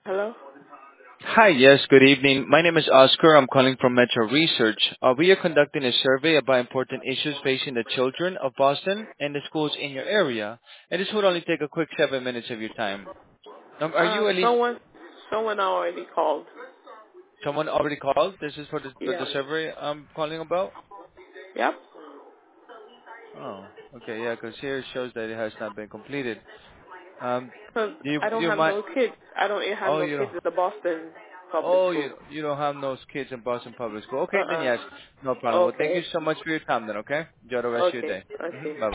Hello? Hi, yes, good evening. My name is Oscar. I'm calling from Metro Research. We are conducting a survey about important issues facing the children of Boston and the schools in your area. And this would only take a quick 7 minutes of your time. Are you at least Someone already called. someone already called? This is for Yeah. the survey I'm calling about? Yep. Oh, okay, yeah, because here it shows that it has not been completed. Um, 'Cause I do don't you have mind? no kids. I don't have Oh, no you kids don't. at the Boston public Oh, school. you don't have those kids in Boston Public School. Okay, then Uh-uh. yes, no problem. Well, thank you Okay. so much for your time then. Okay, enjoy the rest of your Okay. day. Okay. Bye.